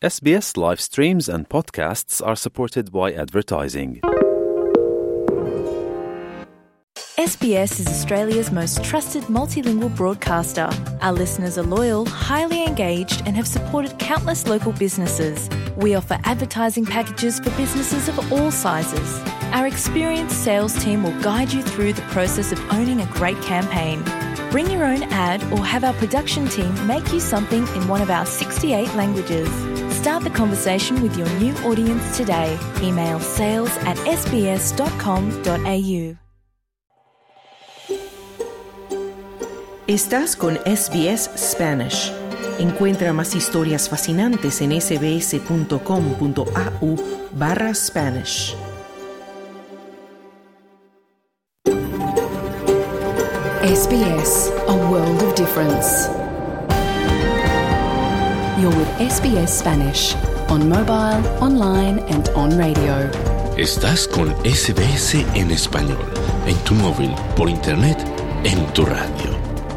SBS live streams and podcasts are supported by advertising. SBS is Australia's most trusted multilingual broadcaster. Our listeners are loyal, highly engaged, and have supported countless local businesses. We offer advertising packages for businesses of all sizes. Our experienced sales team will guide you through the process of owning a great campaign. Bring your own ad or have our production team make you something in one of our 68 languages. Start the conversation with your new audience today. Email sales@sbs.com.au. Estás con SBS Spanish. Encuentra más historias fascinantes en sbs.com.au/Spanish. SBS, a world of difference. You're with SBS Spanish, on mobile, online and on radio. Estás con SBS en español, en tu móvil, por internet, en tu radio.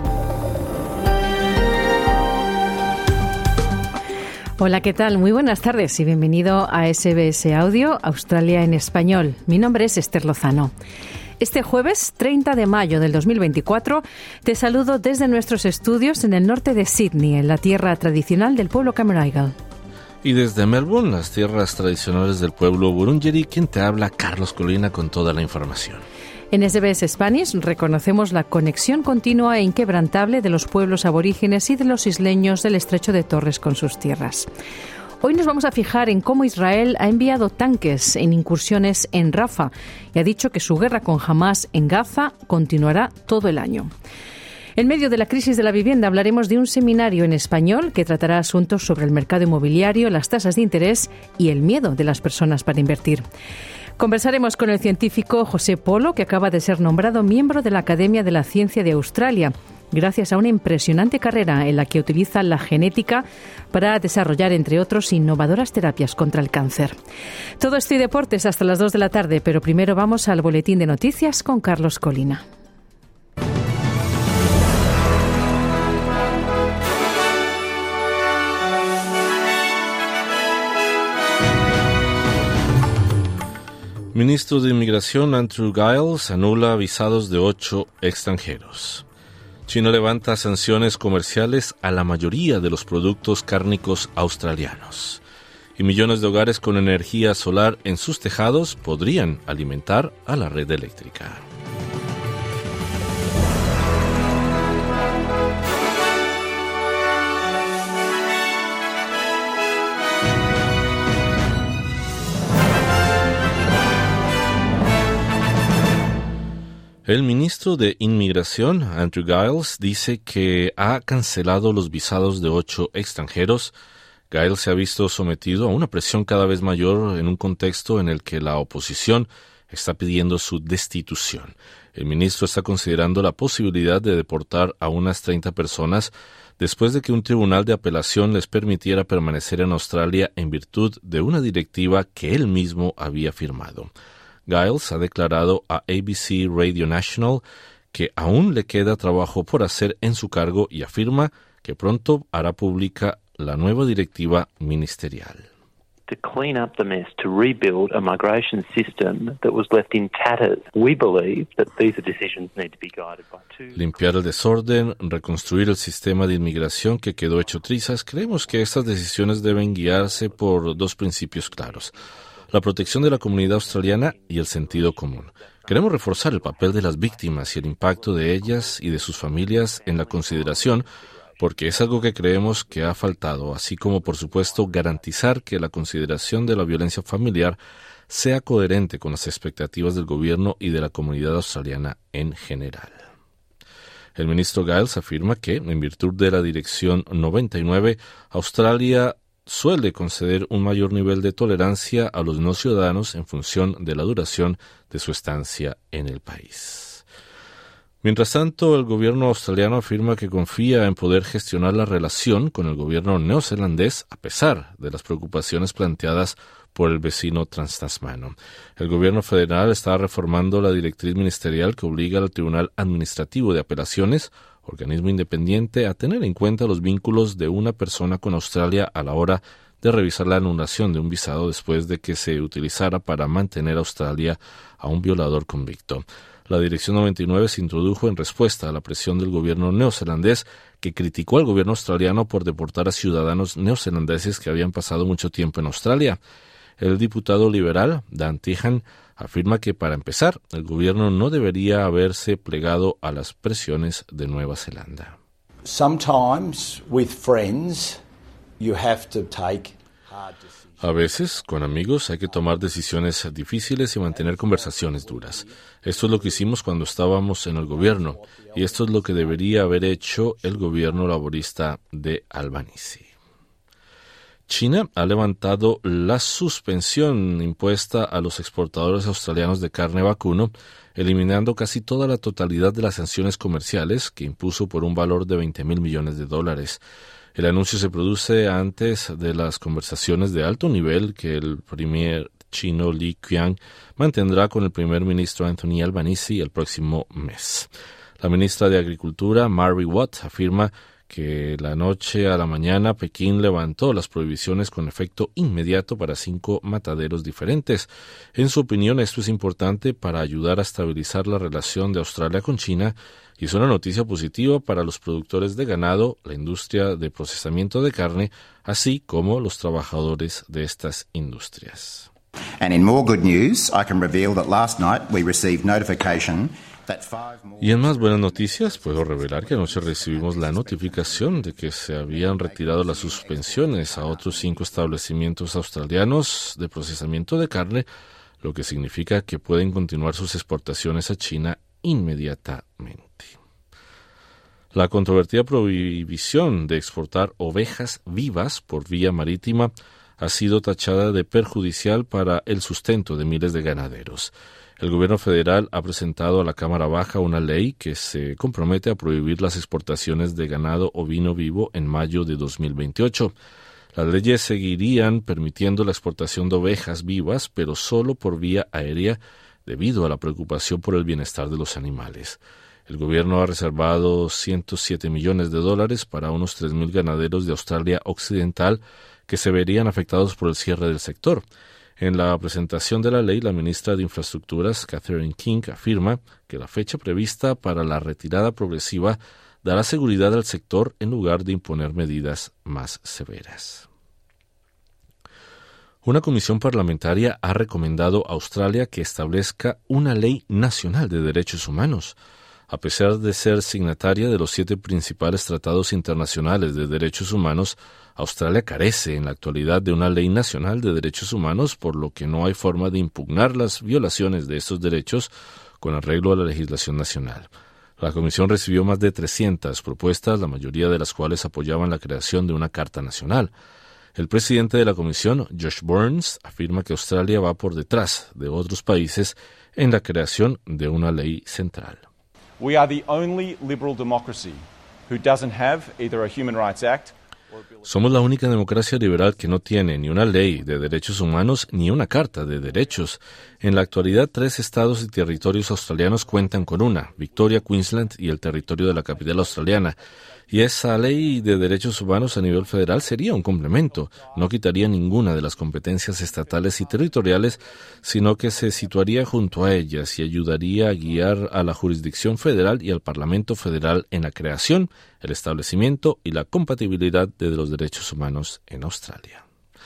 Hola, ¿qué tal? Muy buenas tardes y bienvenido a SBS Audio, Australia en español. Mi nombre es Esther Lozano. Este jueves 30 de mayo del 2024 te saludo desde nuestros estudios en el norte de Sydney, en la tierra tradicional del pueblo Cammeraygal. Y desde Melbourne, las tierras tradicionales del pueblo Wurundjeri, quien te habla, Carlos Colina, con toda la información. En SBS Spanish reconocemos la conexión continua e inquebrantable de los pueblos aborígenes y de los isleños del Estrecho de Torres con sus tierras. Hoy nos vamos a fijar en cómo Israel ha enviado tanques en incursiones en Rafah y ha dicho que su guerra con Hamás en Gaza continuará todo el año. En medio de la crisis de la vivienda hablaremos de un seminario en español que tratará asuntos sobre el mercado inmobiliario, las tasas de interés y el miedo de las personas para invertir. Conversaremos con el científico José Polo, que acaba de ser nombrado miembro de la Academia de la Ciencia de Australia, gracias a una impresionante carrera en la que utiliza la genética para desarrollar, entre otros, innovadoras terapias contra el cáncer. Todo esto y deportes hasta las 2 de la tarde, pero primero vamos al boletín de noticias con Carlos Colina. Ministro de Inmigración Andrew Giles anula visados de 8 extranjeros. China levanta sanciones comerciales a la mayoría de los productos cárnicos australianos. Y millones de hogares con energía solar en sus tejados podrían alimentar a la red eléctrica. El ministro de Inmigración, Andrew Giles, dice que ha cancelado los visados de 8 extranjeros. Giles se ha visto sometido a una presión cada vez mayor en un contexto en el que la oposición está pidiendo su destitución. El ministro está considerando la posibilidad de deportar a unas 30 personas después de que un tribunal de apelación les permitiera permanecer en Australia en virtud de una directiva que él mismo había firmado. Giles ha declarado a ABC Radio National que aún le queda trabajo por hacer en su cargo y afirma que pronto hará pública la nueva directiva ministerial. To clean up the mess, to rebuild a migration system that was left in tatters. We believe that these decisions need to be guided by two. Limpiar el desorden, reconstruir el sistema de inmigración que quedó hecho trizas. Creemos que estas decisiones deben guiarse por 2 principios claros: la protección de la comunidad australiana y el sentido común. Queremos reforzar el papel de las víctimas y el impacto de ellas y de sus familias en la consideración, porque es algo que creemos que ha faltado, así como, por supuesto, garantizar que la consideración de la violencia familiar sea coherente con las expectativas del gobierno y de la comunidad australiana en general. El ministro Giles afirma que, en virtud de la Dirección 99, Australia suele conceder un mayor nivel de tolerancia a los no ciudadanos en función de la duración de su estancia en el país. Mientras tanto, el gobierno australiano afirma que confía en poder gestionar la relación con el gobierno neozelandés a pesar de las preocupaciones planteadas por el vecino transtasmano. El gobierno federal está reformando la directriz ministerial que obliga al Tribunal Administrativo de Apelaciones, organismo independiente, a tener en cuenta los vínculos de una persona con Australia a la hora de revisar la anulación de un visado después de que se utilizara para mantener a Australia a un violador convicto. La Dirección 99 se introdujo en respuesta a la presión del gobierno neozelandés, que criticó al gobierno australiano por deportar a ciudadanos neozelandeses que habían pasado mucho tiempo en Australia. El diputado liberal, Dan Tehan, afirma que, para empezar, el gobierno no debería haberse plegado a las presiones de Nueva Zelanda. Sometimes with friends you have to take hard decisions. A veces, con amigos, hay que tomar decisiones difíciles y mantener conversaciones duras. Esto es lo que hicimos cuando estábamos en el gobierno, y esto es lo que debería haber hecho el gobierno laborista de Albanese. China ha levantado la suspensión impuesta a los exportadores australianos de carne vacuno, eliminando casi toda la totalidad de las sanciones comerciales que impuso por un valor de $20,000 millones. El anuncio se produce antes de las conversaciones de alto nivel que el premier chino Li Qiang mantendrá con el primer ministro Anthony Albanese el próximo mes. La ministra de Agricultura, Mary Watt, afirma que la noche a la mañana Pekín levantó las prohibiciones con efecto inmediato para 5 mataderos diferentes. En su opinión, esto es importante para ayudar a estabilizar la relación de Australia con China y es una noticia positiva para los productores de ganado, la industria de procesamiento de carne, así como los trabajadores de estas industrias. And in more good news, I can reveal that last night we received notification. Y en más buenas noticias, puedo revelar que anoche recibimos la notificación de que se habían retirado las suspensiones a otros 5 establecimientos australianos de procesamiento de carne, lo que significa que pueden continuar sus exportaciones a China inmediatamente. La controvertida prohibición de exportar ovejas vivas por vía marítima ha sido tachada de perjudicial para el sustento de miles de ganaderos. El gobierno federal ha presentado a la Cámara Baja una ley que se compromete a prohibir las exportaciones de ganado ovino vivo en mayo de 2028. Las leyes seguirían permitiendo la exportación de ovejas vivas, pero solo por vía aérea, debido a la preocupación por el bienestar de los animales. El gobierno ha reservado $107 millones para unos 3,000 ganaderos de Australia Occidental que se verían afectados por el cierre del sector. En la presentación de la ley, la ministra de Infraestructuras, Catherine King, afirma que la fecha prevista para la retirada progresiva dará seguridad al sector en lugar de imponer medidas más severas. Una comisión parlamentaria ha recomendado a Australia que establezca una ley nacional de derechos humanos. A pesar de ser signataria de los 7 principales tratados internacionales de derechos humanos, Australia carece en la actualidad de una ley nacional de derechos humanos, por lo que no hay forma de impugnar las violaciones de estos derechos con arreglo a la legislación nacional. La Comisión recibió más de 300 propuestas, la mayoría de las cuales apoyaban la creación de una Carta Nacional. El presidente de la Comisión, Josh Burns, afirma que Australia va por detrás de otros países en la creación de una ley central. We are the only liberal democracy who doesn't have either a Human Rights Act. Somos la única democracia liberal que no tiene ni una ley de derechos humanos ni una carta de derechos. En la actualidad, 3 estados y territorios australianos cuentan con una, Victoria, Queensland y el territorio de la capital australiana. Y esa ley de derechos humanos a nivel federal sería un complemento. No quitaría ninguna de las competencias estatales y territoriales, sino que se situaría junto a ellas y ayudaría a guiar a la jurisdicción federal y al Parlamento federal en la creación, el establecimiento y la compatibilidad de los derechos humanos en Australia.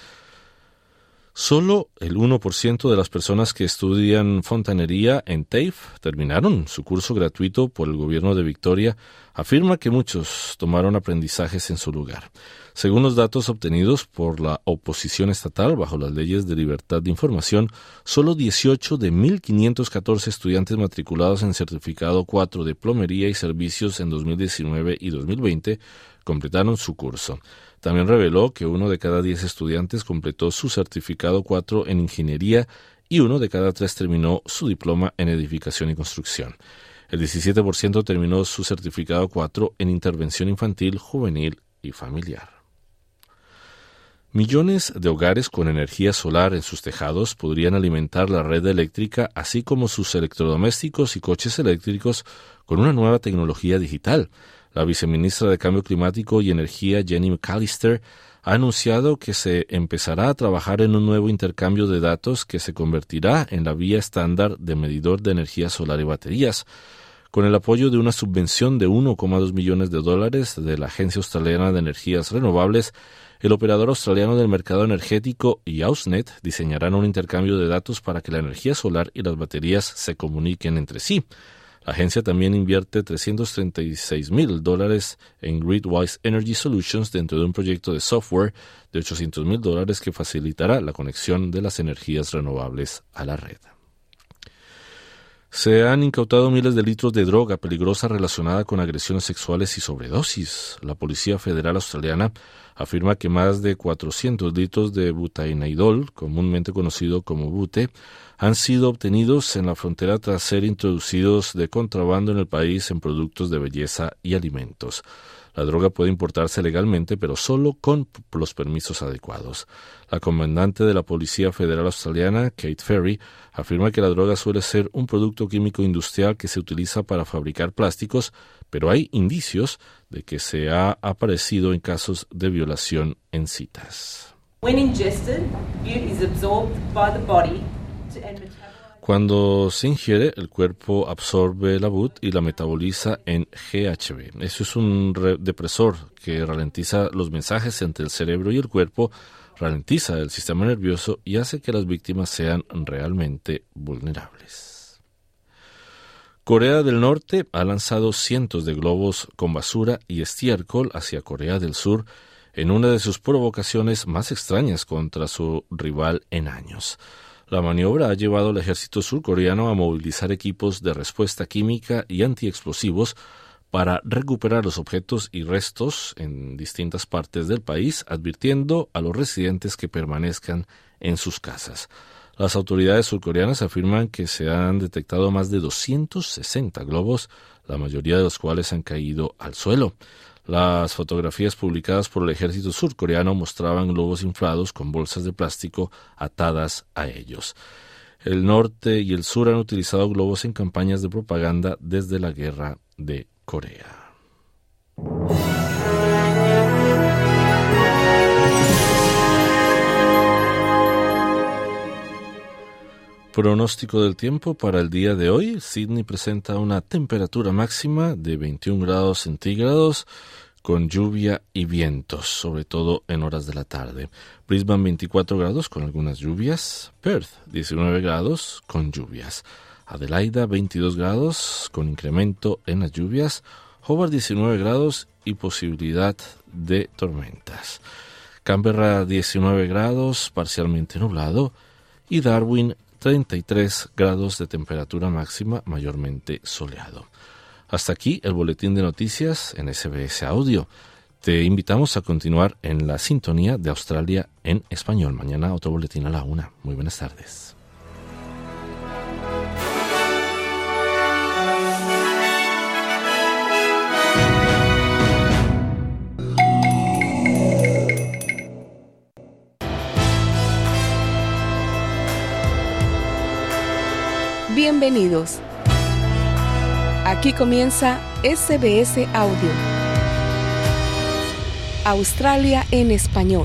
Solo el 1% de las personas que estudian fontanería en TAFE terminaron su curso gratuito por el gobierno de Victoria. Afirma que muchos tomaron aprendizajes en su lugar. Según los datos obtenidos por la oposición estatal bajo las leyes de libertad de información, solo 18 de 1.514 estudiantes matriculados en Certificado 4 de Plomería y Servicios en 2019 y 2020 completaron su curso. También reveló que 1 de cada 10 estudiantes completó su Certificado 4 en Ingeniería y 1 de cada 3 terminó su diploma en Edificación y Construcción. El 17% terminó su Certificado 4 en Intervención Infantil, Juvenil y Familiar. Millones de hogares con energía solar en sus tejados podrían alimentar la red eléctrica, así como sus electrodomésticos y coches eléctricos, con una nueva tecnología digital. La viceministra de Cambio Climático y Energía, Jenny McAllister, ha anunciado que se empezará a trabajar en un nuevo intercambio de datos que se convertirá en la vía estándar de medidor de energía solar y baterías. Con el apoyo de una subvención de $1,2 millones de la Agencia Australiana de Energías Renovables, el operador australiano del mercado energético y AusNet diseñarán un intercambio de datos para que la energía solar y las baterías se comuniquen entre sí. La agencia también invierte $336,000 en Gridwise Energy Solutions dentro de un proyecto de software de $800,000 que facilitará la conexión de las energías renovables a la red. Se han incautado miles de litros de droga peligrosa relacionada con agresiones sexuales y sobredosis. La Policía Federal Australiana afirma que más de 400 litros de butanaidol, comúnmente conocido como bute, han sido obtenidos en la frontera tras ser introducidos de contrabando en el país en productos de belleza y alimentos. La droga puede importarse legalmente, pero solo con los permisos adecuados. La comandante de la Policía Federal Australiana, Kate Ferry, afirma que la droga suele ser un producto químico industrial que se utiliza para fabricar plásticos, pero hay indicios de que se ha aparecido en casos de violación en citas. When ingested, bute is absorbed by the body Cuando se ingiere, el cuerpo absorbe la BUT y la metaboliza en GHB. Eso es un depresor que ralentiza los mensajes entre el cerebro y el cuerpo, ralentiza el sistema nervioso y hace que las víctimas sean realmente vulnerables. Corea del Norte ha lanzado cientos de globos con basura y estiércol hacia Corea del Sur en una de sus provocaciones más extrañas contra su rival en años. La maniobra ha llevado al ejército surcoreano a movilizar equipos de respuesta química y antiexplosivos para recuperar los objetos y restos en distintas partes del país, advirtiendo a los residentes que permanezcan en sus casas. Las autoridades surcoreanas afirman que se han detectado más de 260 globos, la mayoría de los cuales han caído al suelo. Las fotografías publicadas por el ejército surcoreano mostraban globos inflados con bolsas de plástico atadas a ellos. El norte y el sur han utilizado globos en campañas de propaganda desde la Guerra de Corea. Pronóstico del tiempo para el día de hoy. Sydney presenta una temperatura máxima de 21 grados centígrados con lluvia y vientos, sobre todo en horas de la tarde. Brisbane 24 grados con algunas lluvias. Perth 19 grados con lluvias. Adelaida 22 grados con incremento en las lluvias. Hobart 19 grados y posibilidad de tormentas. Canberra 19 grados parcialmente nublado. Y Darwin 33 grados de temperatura máxima, mayormente soleado. Hasta aquí el boletín de noticias en SBS Audio. Te invitamos a continuar en la sintonía de Australia en español. Mañana otro boletín a la 1:00. Muy buenas tardes. Bienvenidos. Aquí comienza SBS Audio. Australia en español.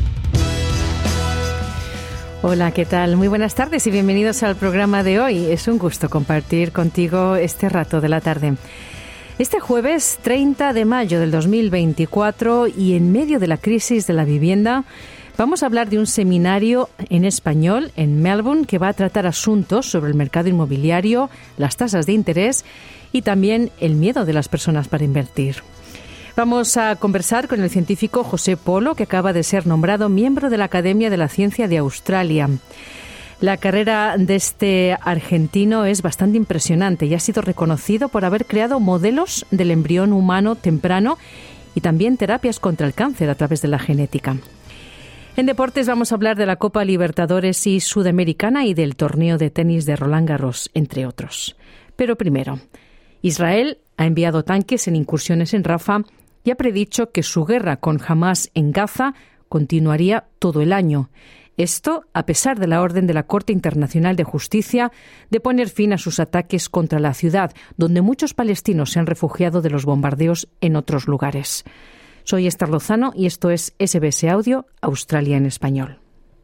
Hola, ¿qué tal? Muy buenas tardes y bienvenidos al programa de hoy. Es un gusto compartir contigo este rato de la tarde. Este jueves 30 de mayo del 2024 y en medio de la crisis de la vivienda, vamos a hablar de un seminario en español en Melbourne que va a tratar asuntos sobre el mercado inmobiliario, las tasas de interés y también el miedo de las personas para invertir. Vamos a conversar con el científico José Polo, que acaba de ser nombrado miembro de la Academia de la Ciencia de Australia. La carrera de este argentino es bastante impresionante y ha sido reconocido por haber creado modelos del embrión humano temprano y también terapias contra el cáncer a través de la genética. En deportes vamos a hablar de la Copa Libertadores y Sudamericana y del torneo de tenis de Roland Garros, entre otros. Pero primero, Israel ha enviado tanques en incursiones en Rafah y ha predicho que su guerra con Hamas en Gaza continuaría todo el año. Esto a pesar de la orden de la Corte Internacional de Justicia de poner fin a sus ataques contra la ciudad, donde muchos palestinos se han refugiado de los bombardeos en otros lugares. Soy Esther Lozano y esto es SBS Audio, Australia en español.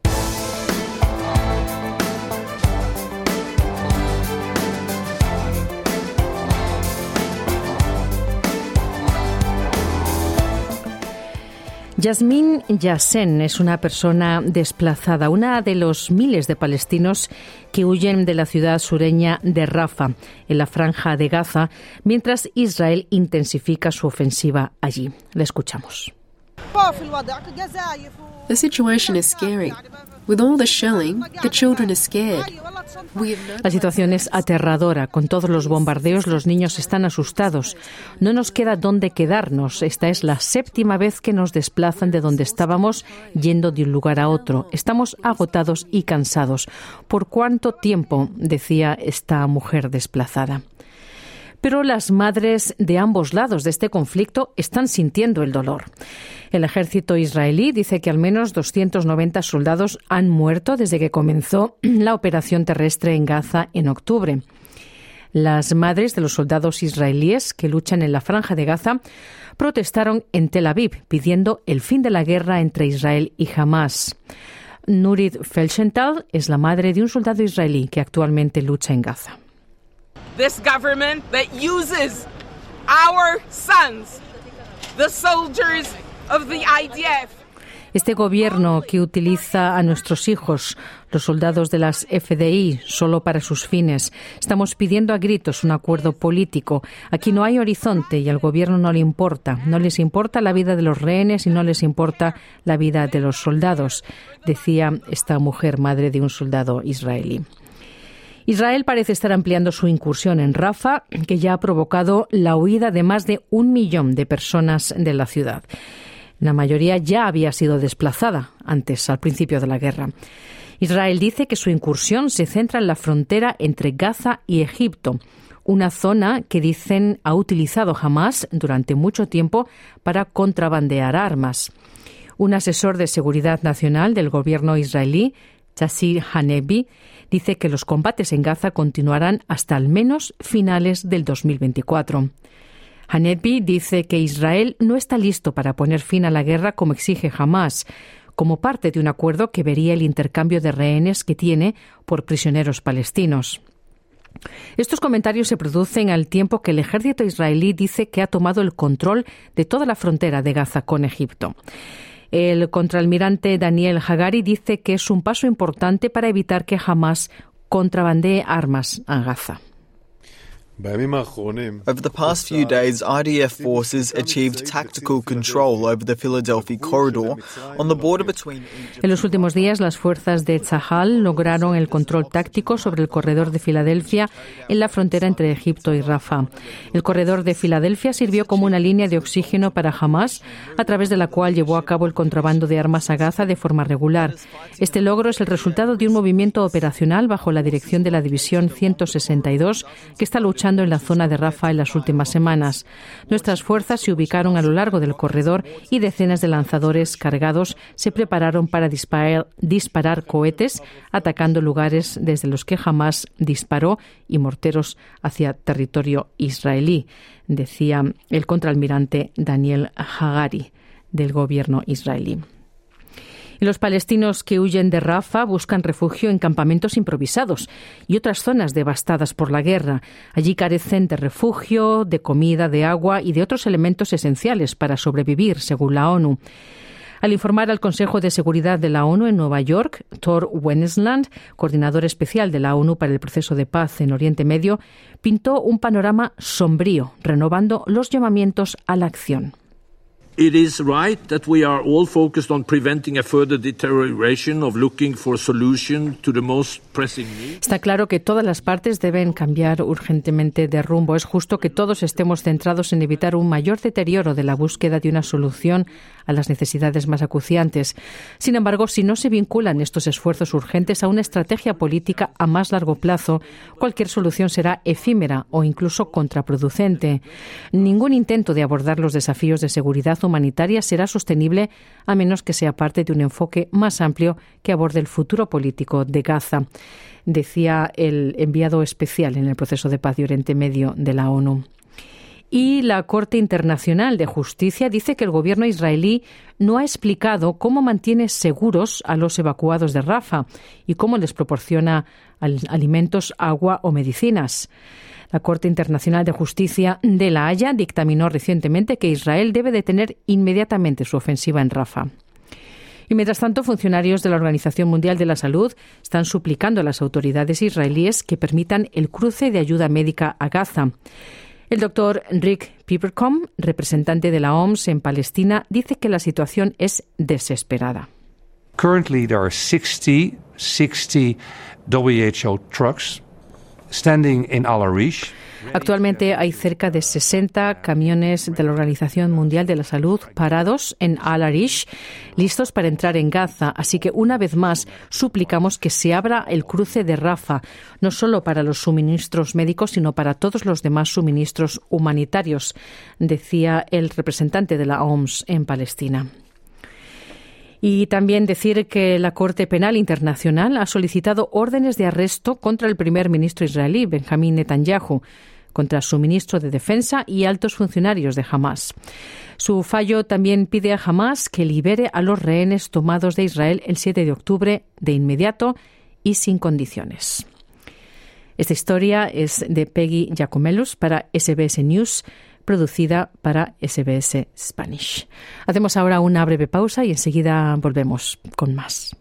Yasmin Yassen es una persona desplazada, una de los miles de palestinos que huyen de la ciudad sureña de Rafah, en la franja de Gaza, mientras Israel intensifica su ofensiva allí. La escuchamos. The situation is scary. With all the shelling, the children are scared. La situación es aterradora. Con todos los bombardeos, los niños están asustados. No nos queda dónde quedarnos. Esta es la 7ª vez que nos desplazan de donde estábamos, yendo de un lugar a otro. Estamos agotados y cansados. ¿Por cuánto tiempo?, decía esta mujer desplazada. Pero las madres de ambos lados de este conflicto están sintiendo el dolor. El ejército israelí dice que al menos 290 soldados han muerto desde que comenzó la operación terrestre en Gaza en octubre. Las madres de los soldados israelíes que luchan en la franja de Gaza protestaron en Tel Aviv pidiendo el fin de la guerra entre Israel y Hamás. Nurit Felsenthal es la madre de un soldado israelí que actualmente lucha en Gaza. This government that uses our sons, the soldiers of the IDF. Este gobierno que utiliza a nuestros hijos, los soldados de las FDI, solo para sus fines. Estamos pidiendo a gritos un acuerdo político. Aquí no hay horizonte y al gobierno no le importa. No les importa la vida de los rehenes y no les importa la vida de los soldados, decía esta mujer, madre de un soldado israelí. Israel parece estar ampliando su incursión en Rafah, que ya ha provocado la huida de más de 1 millón de personas de la ciudad. La mayoría ya había sido desplazada antes, al principio de la guerra. Israel dice que su incursión se centra en la frontera entre Gaza y Egipto, una zona que dicen ha utilizado Hamás durante mucho tiempo para contrabandear armas. Un asesor de seguridad nacional del gobierno israelí, Yassir Hanebi, dice que los combates en Gaza continuarán hasta al menos finales del 2024. Hanebi dice que Israel no está listo para poner fin a la guerra como exige Hamás, como parte de un acuerdo que vería el intercambio de rehenes que tiene por prisioneros palestinos. Estos comentarios se producen al tiempo que el ejército israelí dice que ha tomado el control de toda la frontera de Gaza con Egipto. El contraalmirante Daniel Hagari dice que es un paso importante para evitar que Hamás contrabandee armas a Gaza. Over the past few days, IDF forces achieved tactical control over the Philadelphia corridor on the border between Egypt. En los últimos días, las fuerzas de Tzahal lograron el control táctico sobre el corredor de Filadelfia en la frontera entre Egipto y Rafah. El corredor de Filadelfia sirvió como una línea de oxígeno para Hamás, a través de la cual llevó a cabo el contrabando de armas a Gaza de forma regular. Este logro es el resultado de un movimiento operacional bajo la dirección de la División 162, que está luchando en la zona de Rafah en las últimas semanas. Nuestras fuerzas se ubicaron a lo largo del corredor y decenas de lanzadores cargados se prepararon para disparar cohetes, atacando lugares desde los que Hamás disparó y morteros hacia territorio israelí, decía el contraalmirante Daniel Hagari del gobierno israelí. Y los palestinos que huyen de Rafah buscan refugio en campamentos improvisados y otras zonas devastadas por la guerra. Allí carecen de refugio, de comida, de agua y de otros elementos esenciales para sobrevivir, según la ONU. Al informar al Consejo de Seguridad de la ONU en Nueva York, Thor Wennesland, coordinador especial de la ONU para el proceso de paz en Oriente Medio, pintó un panorama sombrío, renovando los llamamientos a la acción. It is right that we are all focused on preventing a further deterioration of looking for solution to the most pressing needs. Está claro que todas las partes deben cambiar urgentemente de rumbo. Es justo que todos estemos centrados en evitar un mayor deterioro de la búsqueda de una solución a las necesidades más acuciantes. Sin embargo, si no se vinculan estos esfuerzos urgentes a una estrategia política a más largo plazo, cualquier solución será efímera o incluso contraproducente. Ningún intento de abordar los desafíos de seguridad humanitaria será sostenible a menos que sea parte de un enfoque más amplio que aborde el futuro político de Gaza, decía el enviado especial en el proceso de paz de Oriente Medio de la ONU. Y la Corte Internacional de Justicia dice que el gobierno israelí no ha explicado cómo mantiene seguros a los evacuados de Rafah y cómo les proporciona alimentos, agua o medicinas. La Corte Internacional de Justicia de La Haya dictaminó recientemente que Israel debe detener inmediatamente su ofensiva en Rafah. Y mientras tanto, funcionarios de la Organización Mundial de la Salud están suplicando a las autoridades israelíes que permitan el cruce de ayuda médica a Gaza. El doctor Rick Peepercombe, representante de la OMS en Palestina, dice que la situación es desesperada. Currently there are 60 WHO trucks standing in Al-Arish. Actualmente hay cerca de 60 camiones de la Organización Mundial de la Salud parados en Al-Arish, listos para entrar en Gaza. Así que, una vez más, suplicamos que se abra el cruce de Rafah, no solo para los suministros médicos, sino para todos los demás suministros humanitarios, decía el representante de la OMS en Palestina. Y también decir que la Corte Penal Internacional ha solicitado órdenes de arresto contra el primer ministro israelí, Benjamín Netanyahu, contra su ministro de Defensa y altos funcionarios de Hamás. Su fallo también pide a Hamás que libere a los rehenes tomados de Israel el 7 de octubre de inmediato y sin condiciones. Esta historia es de Peggy Giacomelus para SBS News, producida para SBS Spanish. Hacemos ahora una breve pausa y enseguida volvemos con más.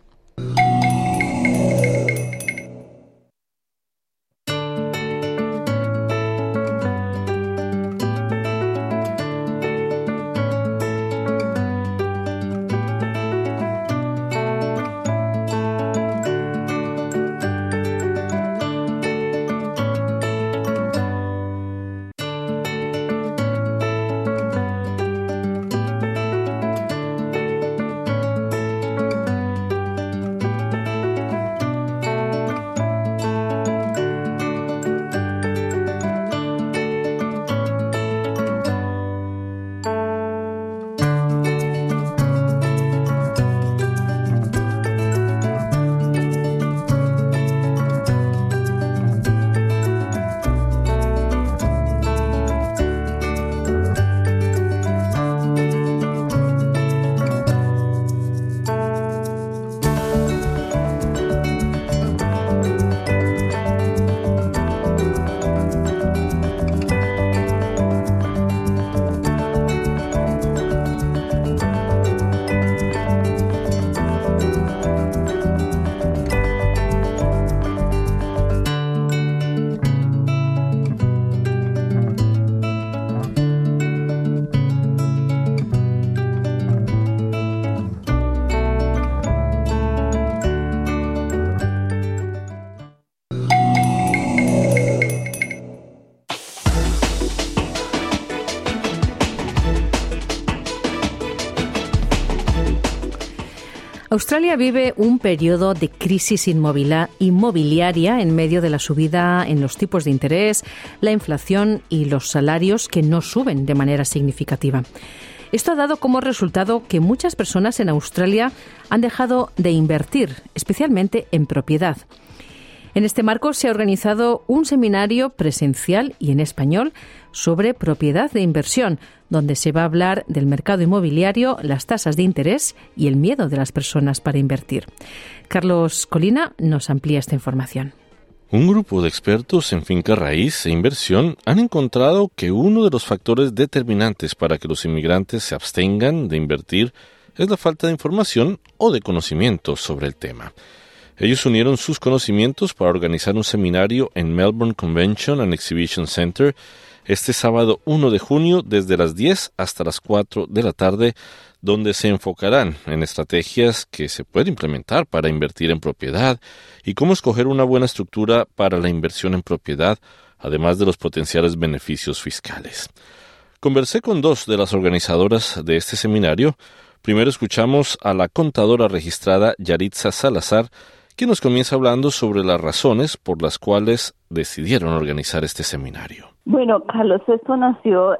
Australia vive un periodo de crisis inmobiliaria en medio de la subida en los tipos de interés, la inflación y los salarios que no suben de manera significativa. Esto ha dado como resultado que muchas personas en Australia han dejado de invertir, especialmente en propiedad. En este marco se ha organizado un seminario presencial y en español sobre propiedad de inversión, donde se va a hablar del mercado inmobiliario, las tasas de interés y el miedo de las personas para invertir. Carlos Colina nos amplía esta información. Un grupo de expertos en finca raíz e inversión han encontrado que uno de los factores determinantes para que los inmigrantes se abstengan de invertir es la falta de información o de conocimiento sobre el tema. Ellos unieron sus conocimientos para organizar un seminario en Melbourne Convention and Exhibition Centre este sábado 1 de junio desde las 10 hasta las 4 de la tarde, donde se enfocarán en estrategias que se pueden implementar para invertir en propiedad y cómo escoger una buena estructura para la inversión en propiedad, además de los potenciales beneficios fiscales. Conversé con dos de las organizadoras de este seminario. Primero escuchamos a la contadora registrada Yaritza Salazar, que nos comienza hablando sobre las razones por las cuales decidieron organizar este seminario. Bueno, Carlos, esto nació,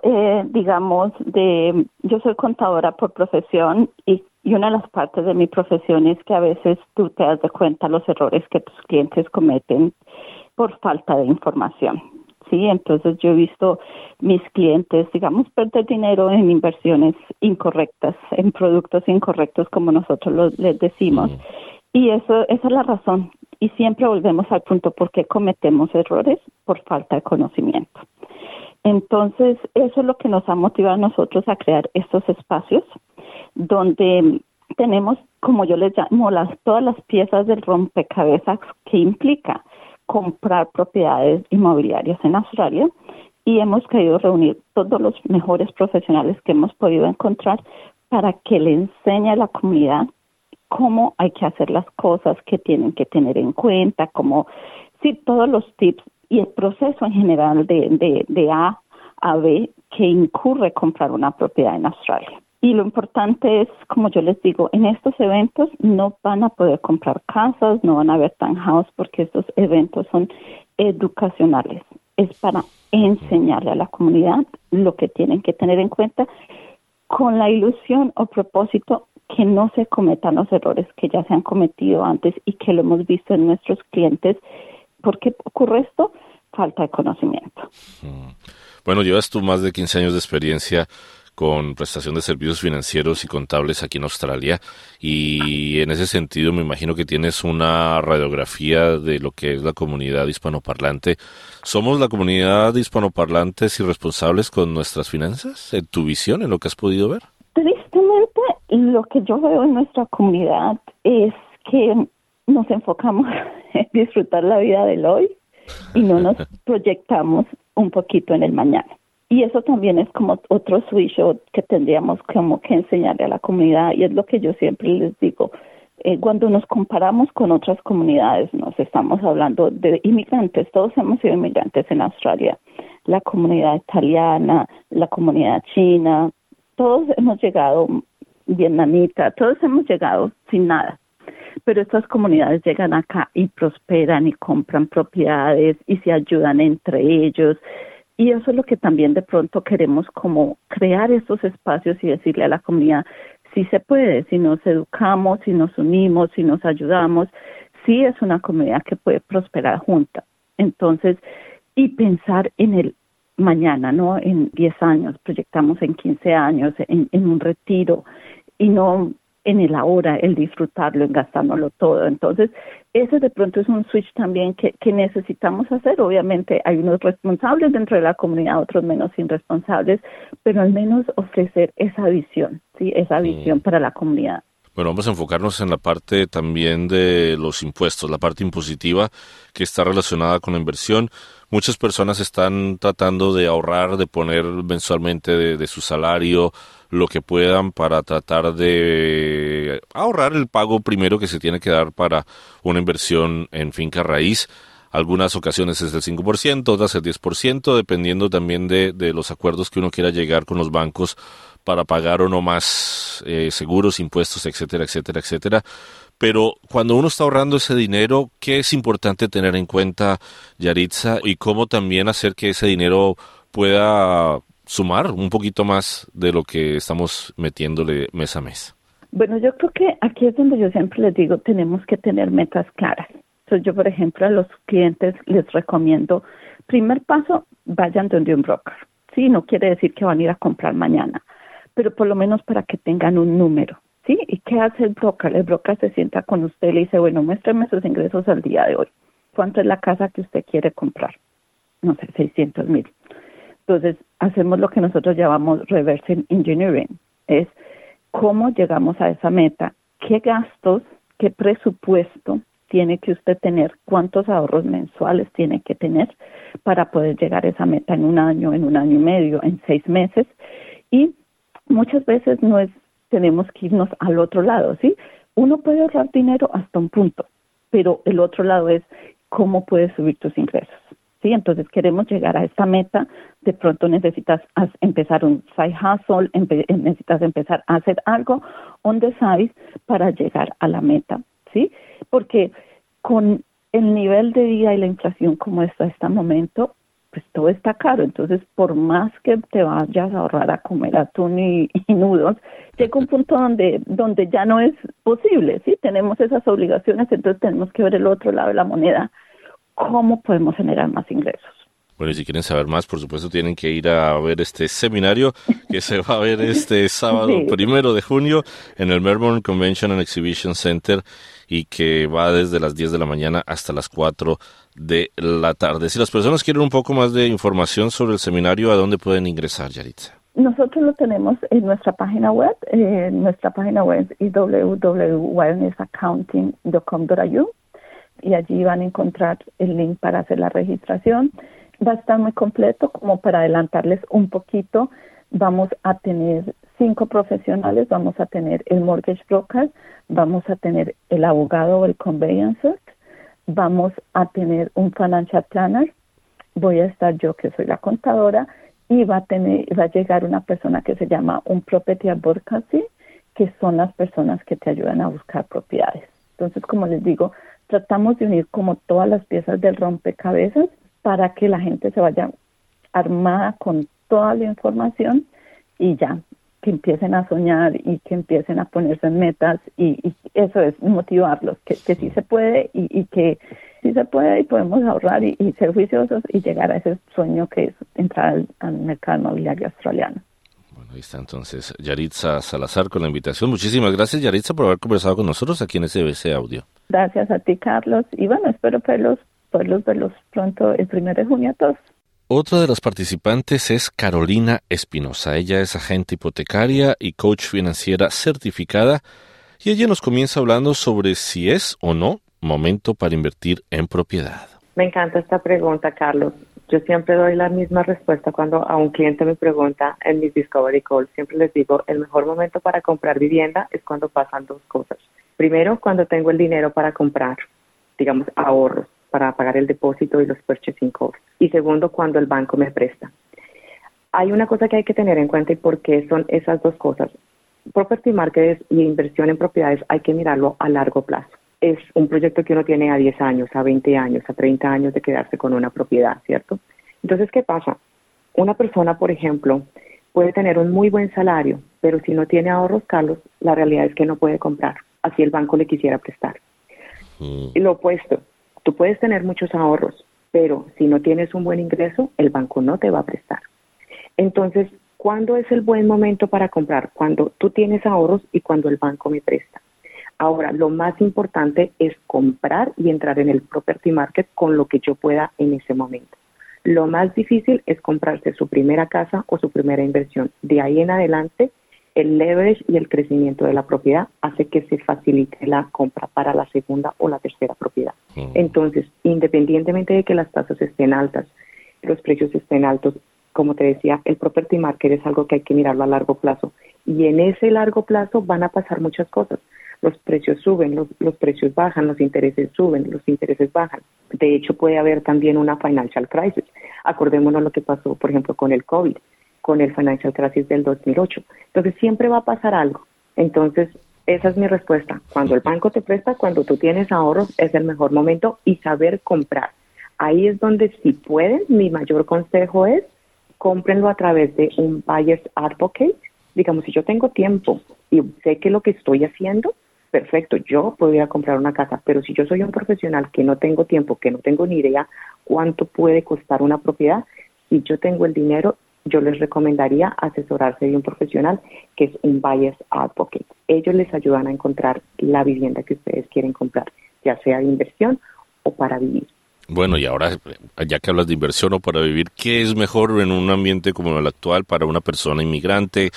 yo soy contadora por profesión y una de las partes de mi profesión es que a veces tú te das de cuenta los errores que tus clientes cometen por falta de información. Sí, entonces yo he visto mis clientes, digamos, perder dinero en inversiones incorrectas, en productos incorrectos, como nosotros les decimos. Y esa es la razón. Y siempre volvemos al punto, ¿por qué cometemos errores? Por falta de conocimiento. Entonces, eso es lo que nos ha motivado a nosotros a crear estos espacios donde tenemos, como yo les llamo, todas las piezas del rompecabezas que implica comprar propiedades inmobiliarias en Australia, y hemos querido reunir todos los mejores profesionales que hemos podido encontrar para que le enseñe a la comunidad cómo hay que hacer las cosas, que tienen que tener en cuenta, como sí, todos los tips y el proceso en general de A a B que incurre comprar una propiedad en Australia. Y lo importante es, como yo les digo, en estos eventos no van a poder comprar casas, no van a ver townhouse, porque estos eventos son educacionales. Es para enseñarle a la comunidad lo que tienen que tener en cuenta, con la ilusión o propósito que no se cometan los errores que ya se han cometido antes y que lo hemos visto en nuestros clientes. ¿Por qué ocurre esto? Falta de conocimiento. Bueno, llevas tú más de 15 años de experiencia con prestación de servicios financieros y contables aquí en Australia, y en ese sentido me imagino que tienes una radiografía de lo que es la comunidad hispanoparlante. ¿Somos la comunidad de hispanoparlantes irresponsables con nuestras finanzas? ¿En tu visión, en lo que has podido ver? Tristemente, lo que yo veo en nuestra comunidad es que nos enfocamos en disfrutar la vida del hoy y no nos proyectamos un poquito en el mañana. Y eso también es como otro switch que tendríamos como que enseñarle a la comunidad, y es lo que yo siempre les digo. Cuando nos comparamos con otras comunidades, nos estamos hablando de inmigrantes, todos hemos sido inmigrantes en Australia, la comunidad italiana, la comunidad china, todos hemos llegado, vietnamita, todos hemos llegado sin nada. Pero estas comunidades llegan acá y prosperan y compran propiedades y se ayudan entre ellos. Y eso es lo que también de pronto queremos, como crear estos espacios y decirle a la comunidad, sí se puede, si nos educamos, si nos unimos, si nos ayudamos, sí es una comunidad que puede prosperar junta. Entonces, y pensar en el mañana, ¿no? En 10 años, proyectamos en 15 años, en un retiro, y no en el ahora, el disfrutarlo, en gastárnoslo todo. Entonces, ese de pronto es un switch también que necesitamos hacer. Obviamente hay unos responsables dentro de la comunidad, otros menos irresponsables, pero al menos ofrecer esa visión, ¿sí? Esa visión para la comunidad. Bueno, vamos a enfocarnos en la parte también de los impuestos, la parte impositiva que está relacionada con la inversión. Muchas personas están tratando de ahorrar, de poner mensualmente de su salario lo que puedan para tratar de ahorrar el pago primero que se tiene que dar para una inversión en finca raíz. Algunas ocasiones es el 5%, otras el 10%, dependiendo también de los acuerdos que uno quiera llegar con los bancos para pagar o no más seguros, impuestos, etcétera, etcétera, etcétera. Pero cuando uno está ahorrando ese dinero, ¿qué es importante tener en cuenta, Yaritza? Y cómo también hacer que ese dinero pueda sumar un poquito más de lo que estamos metiéndole mes a mes. Bueno, yo creo que aquí es donde yo siempre les digo, tenemos que tener metas claras. Entonces yo, por ejemplo, a los clientes les recomiendo, primer paso, vayan donde un broker. Sí, no quiere decir que van a ir a comprar mañana, pero por lo menos para que tengan un número. ¿Sí? ¿Y qué hace el broker? El broker se sienta con usted y le dice, bueno, muéstrame sus ingresos al día de hoy. ¿Cuánto es la casa que usted quiere comprar? No sé, 600,000. Entonces, hacemos lo que nosotros llamamos reverse engineering. Es cómo llegamos a esa meta, qué gastos, qué presupuesto tiene que usted tener, cuántos ahorros mensuales tiene que tener para poder llegar a esa meta en un año y medio, en 6 meses. Y muchas veces tenemos que irnos al otro lado, ¿sí? Uno puede ahorrar dinero hasta un punto, pero el otro lado es cómo puedes subir tus ingresos, ¿sí? Entonces queremos llegar a esta meta, de pronto necesitas empezar un side hustle, necesitas empezar a hacer algo on the side para llegar a la meta, ¿sí? Porque con el nivel de vida y la inflación como está en este momento, pues todo está caro. Entonces, por más que te vayas a ahorrar a comer atún y nudos, llega un punto donde ya no es posible, ¿sí? Tenemos esas obligaciones, entonces tenemos que ver el otro lado de la moneda. ¿Cómo podemos generar más ingresos? Bueno, y si quieren saber más, por supuesto, tienen que ir a ver este seminario que se va a ver este sábado 1 de junio en el Melbourne Convention and Exhibition Center y que va desde las 10 de la mañana hasta las 4 de la tarde. Si las personas quieren un poco más de información sobre el seminario, ¿a dónde pueden ingresar, Yaritza? Nosotros lo tenemos en nuestra página web. Nuestra página web es www.wellnessaccounting.com.au y allí van a encontrar el link para hacer la registración. Va a estar muy completo, como para adelantarles un poquito. Vamos a tener 5 profesionales, vamos a tener el mortgage broker, vamos a tener el abogado o el conveyancer, vamos a tener un financial planner, voy a estar yo que soy la contadora y va a llegar una persona que se llama un property advocacy, que son las personas que te ayudan a buscar propiedades. Entonces, como les digo, tratamos de unir como todas las piezas del rompecabezas para que la gente se vaya armada con toda la información y ya, que empiecen a soñar y que empiecen a ponerse en metas y eso es motivarlos, que sí se puede y que sí se puede y podemos ahorrar y ser juiciosos y llegar a ese sueño que es entrar al mercado inmobiliario australiano. Bueno, ahí está entonces Yaritza Salazar con la invitación. Muchísimas gracias, Yaritza, por haber conversado con nosotros aquí en SBS Audio. Gracias a ti, Carlos, y bueno, espero poderlos pronto el 1 de junio a todos. Otra de las participantes es Carolina Espinosa. Ella es agente hipotecaria y coach financiera certificada y ella nos comienza hablando sobre si es o no momento para invertir en propiedad. Me encanta esta pregunta, Carlos. Yo siempre doy la misma respuesta cuando a un cliente me pregunta en mis Discovery Calls. Siempre les digo, el mejor momento para comprar vivienda es cuando pasan 2 cosas. Primero, cuando tengo el dinero para comprar, digamos, ahorros para pagar el depósito y los purchasing costs. Y segundo, cuando el banco me presta. Hay una cosa que hay que tener en cuenta y por qué son esas 2 cosas. Property market y inversión en propiedades hay que mirarlo a largo plazo. Es un proyecto que uno tiene a 10 años, a 20 años, a 30 años de quedarse con una propiedad, ¿cierto? Entonces, ¿qué pasa? Una persona, por ejemplo, puede tener un muy buen salario, pero si no tiene ahorros, Carlos, la realidad es que no puede comprar, así el banco le quisiera prestar. Y lo opuesto, tú puedes tener muchos ahorros, pero si no tienes un buen ingreso, el banco no te va a prestar. Entonces, ¿cuándo es el buen momento para comprar? Cuando tú tienes ahorros y cuando el banco me presta. Ahora, lo más importante es comprar y entrar en el property market con lo que yo pueda en ese momento. Lo más difícil es comprarse su primera casa o su primera inversión. De ahí en adelante, el leverage y el crecimiento de la propiedad hace que se facilite la compra para la segunda o la tercera propiedad. Entonces, independientemente de que las tasas estén altas, los precios estén altos, como te decía, el property market es algo que hay que mirarlo a largo plazo. Y en ese largo plazo van a pasar muchas cosas. Los precios suben, los precios bajan, los intereses suben, los intereses bajan. De hecho, puede haber también una financial crisis. Acordémonos lo que pasó, por ejemplo, con el COVID, con el financial crisis del 2008. Entonces, siempre va a pasar algo. Entonces, esa es mi respuesta. Cuando el banco te presta, cuando tú tienes ahorros, es el mejor momento y saber comprar. Ahí es donde, si pueden, mi mayor consejo es cómprenlo a través de un buyer's advocate. Digamos, si yo tengo tiempo y sé que lo que estoy haciendo, perfecto, yo podría comprar una casa, pero si yo soy un profesional que no tengo tiempo, que no tengo ni idea cuánto puede costar una propiedad, si yo tengo el dinero, yo les recomendaría asesorarse de un profesional que es un buyer's advocate. Ellos les ayudan a encontrar la vivienda que ustedes quieren comprar, ya sea de inversión o para vivir. Bueno, y ahora, ya que hablas de inversión o para vivir, ¿qué es mejor en un ambiente como el actual para una persona inmigrante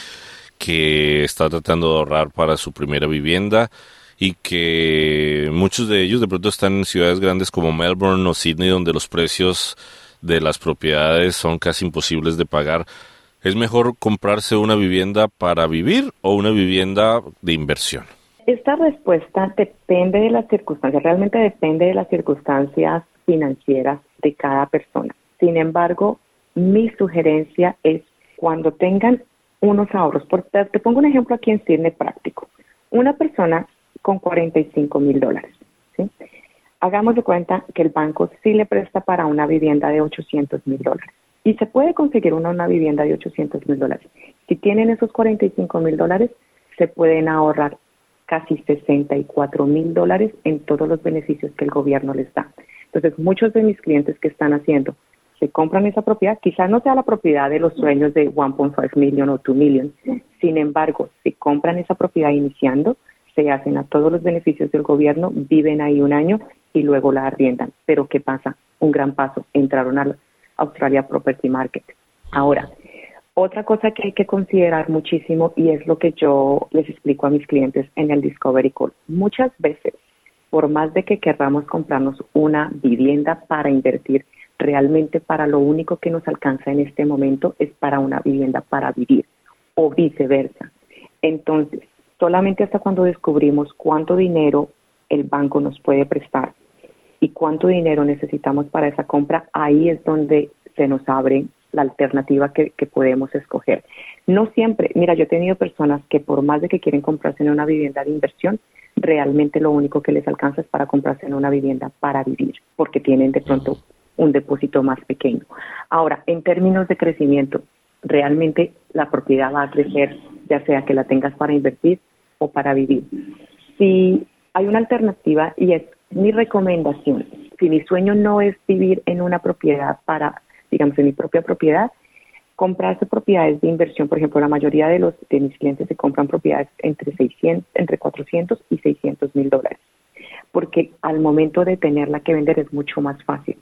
que está tratando de ahorrar para su primera vivienda y que muchos de ellos de pronto están en ciudades grandes como Melbourne o Sydney, donde los precios de las propiedades son casi imposibles de pagar? ¿Es mejor comprarse una vivienda para vivir o una vivienda de inversión? Esta respuesta depende de las circunstancias, realmente depende de las circunstancias financieras de cada persona. Sin embargo, mi sugerencia es cuando tengan unos ahorros. Te pongo un ejemplo aquí en Sydney práctico. Una persona con $45,000, ¿sí? Hagamos de cuenta que el banco sí le presta para una vivienda de $800,000 y se puede conseguir una vivienda de $800,000. Si tienen esos $45,000, se pueden ahorrar casi $64,000 en todos los beneficios que el gobierno les da. Entonces, muchos de mis clientes que están haciendo se compran esa propiedad, quizás no sea la propiedad de los sueños de 1.5 million o 2 million, sin embargo, si compran esa propiedad iniciando, se hacen a todos los beneficios del gobierno, viven ahí un año y luego la arriendan. Pero ¿qué pasa? Un gran paso, entraron al Australia Property Market. Ahora, otra cosa que hay que considerar muchísimo, y es lo que yo les explico a mis clientes en el Discovery Call, muchas veces, por más de que querramos comprarnos una vivienda para invertir, realmente para lo único que nos alcanza en este momento es para una vivienda para vivir, o viceversa. Entonces, solamente hasta cuando descubrimos cuánto dinero el banco nos puede prestar y cuánto dinero necesitamos para esa compra, ahí es donde se nos abre la alternativa que podemos escoger. No siempre, mira, yo he tenido personas que por más de que quieren comprarse en una vivienda de inversión, realmente lo único que les alcanza es para comprarse en una vivienda para vivir, porque tienen de pronto un depósito más pequeño. Ahora, en términos de crecimiento, realmente la propiedad va a crecer, ya sea que la tengas para invertir o para vivir. Si hay una alternativa, y es mi recomendación, si mi sueño no es vivir en una propiedad para, digamos, en mi propia propiedad, comprarse propiedades de inversión. Por ejemplo, la mayoría de mis clientes se compran propiedades entre 400 y $600,000, porque al momento de tenerla que vender es mucho más fácil.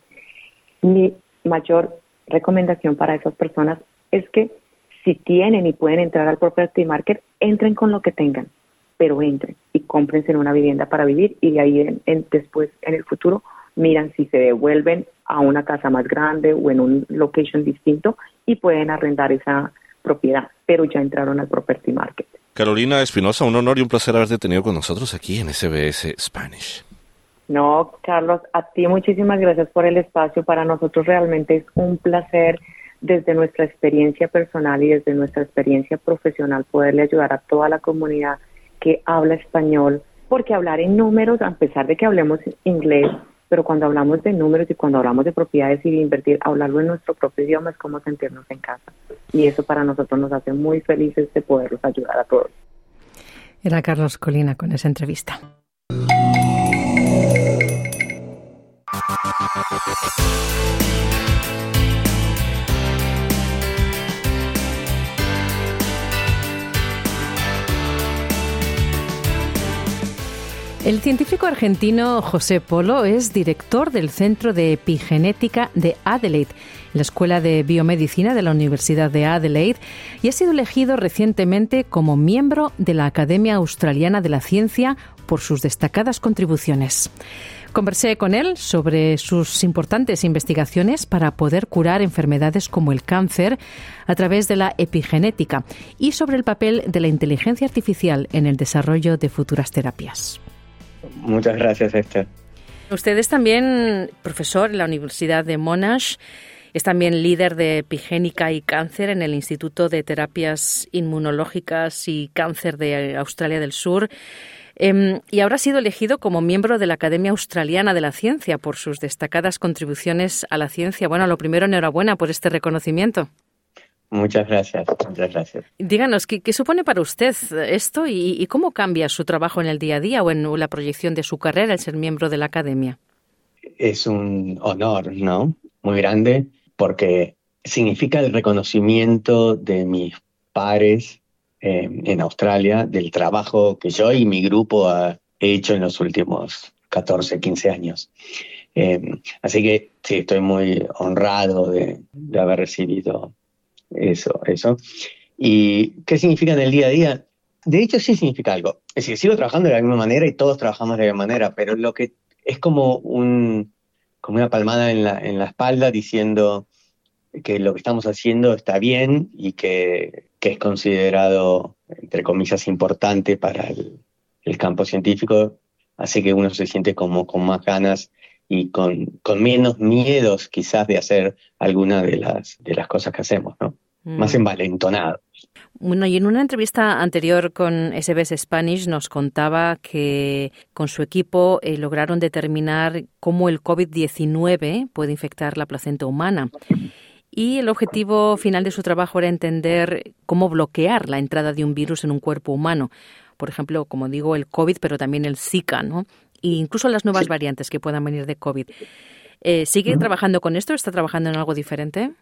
Mi mayor recomendación para esas personas es que si tienen y pueden entrar al property market, entren con lo que tengan, pero entren y cómprense en una vivienda para vivir, y de ahí después en el futuro miran si se devuelven a una casa más grande o en un location distinto y pueden arrendar esa propiedad, pero ya entraron al property market. Carolina Espinosa, un honor y un placer haberte tenido con nosotros aquí en SBS Spanish. No, Carlos, a ti muchísimas gracias por el espacio. Para nosotros realmente es un placer, desde nuestra experiencia personal y desde nuestra experiencia profesional, poderle ayudar a toda la comunidad que habla español, porque hablar en números, a pesar de que hablemos inglés, pero cuando hablamos de números y cuando hablamos de propiedades y de invertir, hablarlo en nuestro propio idioma es como sentirnos en casa. Y eso para nosotros nos hace muy felices de poderlos ayudar a todos. Era Carlos Colina con esa entrevista. El científico argentino José Polo es director del Centro de Epigenética de Adelaide, la Escuela de Biomedicina de la Universidad de Adelaide, y ha sido elegido recientemente como miembro de la Academia Australiana de la Ciencia por sus destacadas contribuciones. Conversé con él sobre sus importantes investigaciones para poder curar enfermedades como el cáncer a través de la epigenética y sobre el papel de la inteligencia artificial en el desarrollo de futuras terapias. Muchas gracias, Esther. Usted es también profesor en la Universidad de Monash, es también líder de epigénica y cáncer en el Instituto de Terapias Inmunológicas y Cáncer de Australia del Sur. Y ahora ha sido elegido como miembro de la Academia Australiana de la Ciencia por sus destacadas contribuciones a la ciencia. Bueno, lo primero, enhorabuena por este reconocimiento. Muchas gracias, muchas gracias. Díganos, ¿qué supone para usted esto y cómo cambia su trabajo en el día a día o en la proyección de su carrera el ser miembro de la Academia? Es un honor, ¿no? Muy grande, porque significa el reconocimiento de mis pares en Australia, del trabajo que yo y mi grupo he hecho en los últimos 14, 15 años. Así que sí, estoy muy honrado de haber recibido eso. ¿Y qué significa en el día a día? De hecho, sí significa algo. Es decir, sigo trabajando de la misma manera y todos trabajamos de la misma manera, pero lo que es como una palmada en la espalda diciendo que lo que estamos haciendo está bien y que es considerado, entre comillas, importante para el campo científico, hace que uno se siente como con más ganas y con menos miedos quizás de hacer alguna de las cosas que hacemos, ¿no? Más envalentonado. Bueno, y en una entrevista anterior con SBS Spanish nos contaba que con su equipo lograron determinar cómo el COVID-19 puede infectar la placenta humana. Y el objetivo final de su trabajo era entender cómo bloquear la entrada de un virus en un cuerpo humano. Por ejemplo, como digo, el COVID, pero también el Zika, ¿no? E incluso las nuevas variantes que puedan venir de COVID. ¿Sigue trabajando con esto? ¿Está trabajando en algo diferente?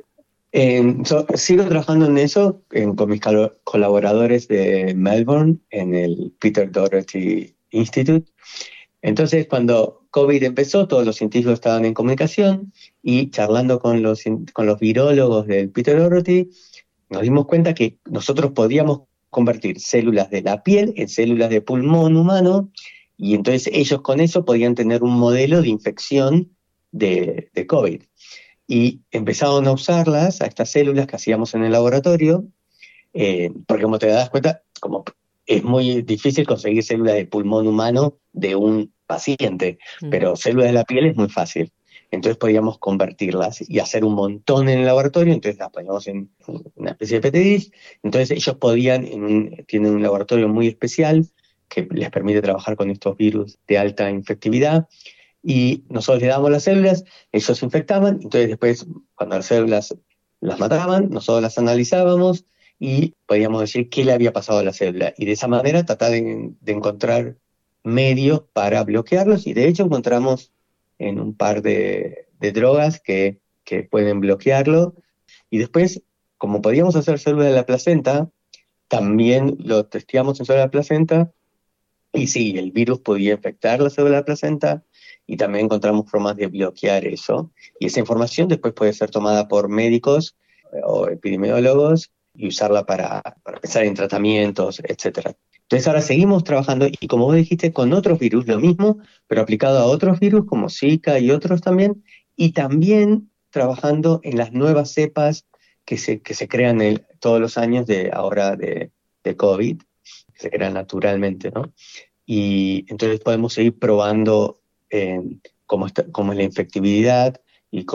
Sigo trabajando en eso con mis colaboradores de Melbourne en el Peter Doherty Institute. Entonces, cuando COVID empezó, todos los científicos estaban en comunicación y charlando con los virólogos del Peter Doherty, nos dimos cuenta que nosotros podíamos convertir células de la piel en células de pulmón humano, y entonces ellos con eso podían tener un modelo de infección de COVID. Y empezaron a usarlas, a estas células que hacíamos en el laboratorio, porque como te das cuenta, como es muy difícil conseguir células de pulmón humano de un paciente, pero células de la piel es muy fácil. Entonces podíamos convertirlas y hacer un montón en el laboratorio, entonces las poníamos en una especie de petri. Entonces ellos tienen un laboratorio muy especial que les permite trabajar con estos virus de alta infectividad, y nosotros les damos las células, ellos se infectaban, entonces después cuando las células las mataban, nosotros las analizábamos y podíamos decir qué le había pasado a la célula, y de esa manera tratar de encontrar medios para bloquearlos, y de hecho encontramos en un par de drogas que pueden bloquearlo. Y después, como podíamos hacer células de la placenta, también lo testeamos en células de la placenta, y sí, el virus podía infectar la célula de la placenta, y también encontramos formas de bloquear eso. Y esa información después puede ser tomada por médicos o epidemiólogos y usarla para pensar en tratamientos, etcétera. Entonces ahora seguimos trabajando, y como vos dijiste, con otros virus, lo mismo, pero aplicado a otros virus como Zika y otros también, y también trabajando en las nuevas cepas que se crean todos los años de COVID, que se crean naturalmente, ¿no? Y entonces podemos seguir probando cómo es la infectividad y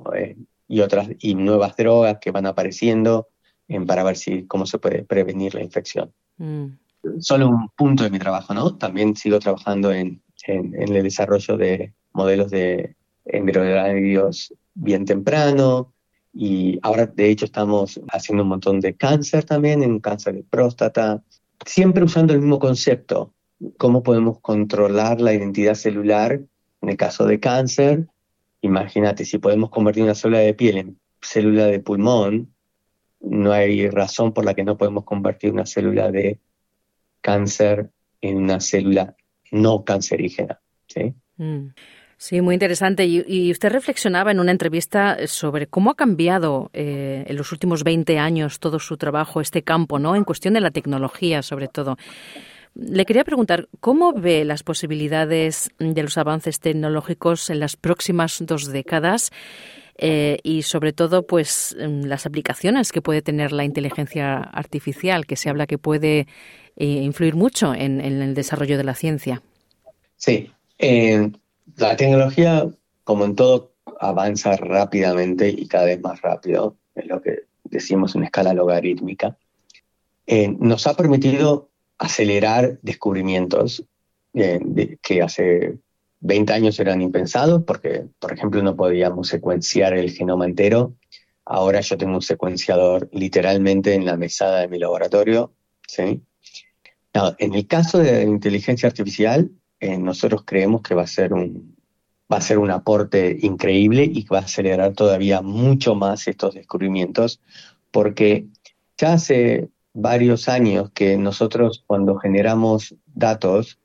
y nuevas drogas que van apareciendo para ver cómo se puede prevenir la infección. Solo un punto de mi trabajo, ¿no? También sigo trabajando en el desarrollo de modelos de embrionarios bien temprano, y ahora de hecho estamos haciendo un montón de cáncer también, en cáncer de próstata, siempre usando el mismo concepto: cómo podemos controlar la identidad celular en el caso de cáncer. Imagínate, si podemos convertir una célula de piel en célula de pulmón, no hay razón por la que no podemos convertir una célula de cáncer en una célula no cancerígena, ¿sí? Sí, muy interesante. Y usted reflexionaba en una entrevista sobre cómo ha cambiado en los últimos 20 años todo su trabajo, este campo, ¿no? En cuestión de la tecnología, sobre todo. Le quería preguntar, ¿cómo ve las posibilidades de los avances tecnológicos en las próximas 2 décadas? Y sobre todo, pues, las aplicaciones que puede tener la inteligencia artificial, que se habla que puede influir mucho en el desarrollo de la ciencia. Sí, la tecnología, como en todo, avanza rápidamente y cada vez más rápido, es lo que decimos en escala logarítmica. Nos ha permitido acelerar descubrimientos que hace 20 años eran impensados, porque, por ejemplo, no podíamos secuenciar el genoma entero. Ahora yo tengo un secuenciador literalmente en la mesada de mi laboratorio, ¿sí? No, en el caso de la inteligencia artificial, nosotros creemos que va a ser un aporte increíble y que va a acelerar todavía mucho más estos descubrimientos, porque ya hace varios años que nosotros, cuando generamos datos